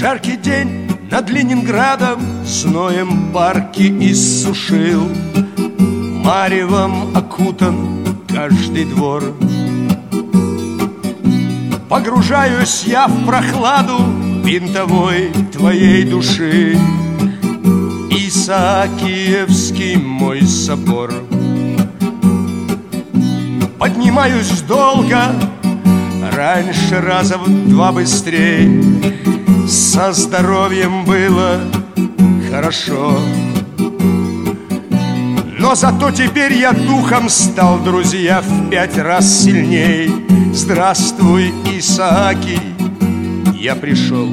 Жаркий день над Ленинградом зноем парки иссушил, маревом окутан каждый двор. Погружаюсь я в прохладу винтовой твоей души, Исаакиевский мой собор. Поднимаюсь долго, раньше раза в два быстрей. Со здоровьем было хорошо, но зато теперь я духом стал, друзья, в 5 раз сильней. Здравствуй, Исаакий, я пришел.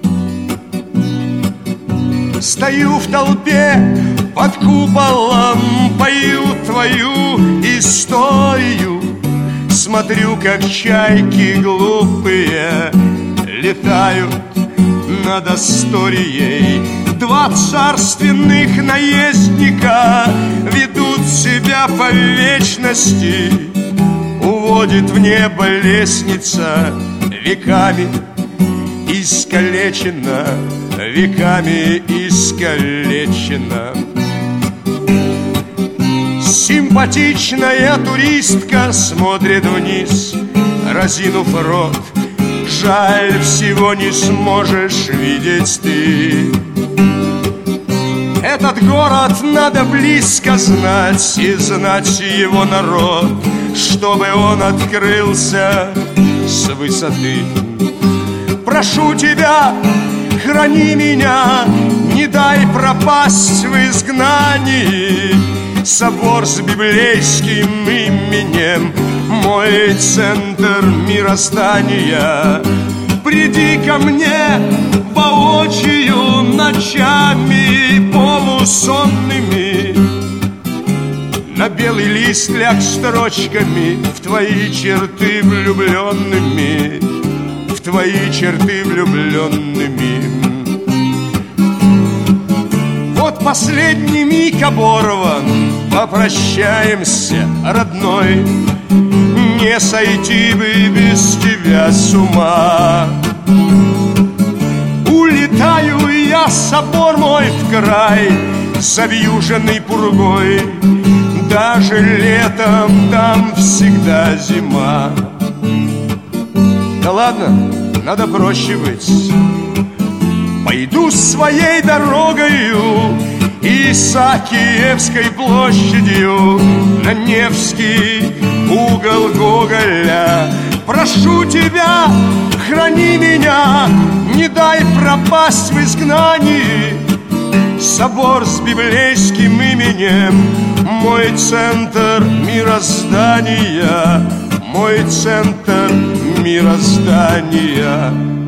Стою в толпе под куполом, пою твою историю, смотрю, как чайки глупые летают над Асторией. 2 царственных наездника ведут себя по вечности. Уводит в небо лестница, веками искалечена, веками искалечена. Симпатичная туристка смотрит вниз, разинув рот. Жаль, всего не сможешь видеть ты. Этот город надо близко знать и знать его народ, чтобы он открылся с высоты. Прошу тебя, храни меня, не дай пропасть в изгнании. Собор с библейским именем, мой центр мироздания. Приди ко мне воочию ночами полусонными. На белый лист ляг строчками в твои черты влюбленными, в твои черты влюбленными. Вот последний миг оборван, попрощаемся, родной. Не сойти бы без тебя с ума. Улетаю я, собор мой, в край, завьюженный пургой. Даже летом там всегда зима. Да ладно, надо проще быть. Пойду своей дорогою, Исаакиевской площадью, на Невский угол Гоголя. Прошу тебя, храни меня, не дай пропасть в изгнании. Собор с библейским именем, мой центр мироздания, мой центр мироздания.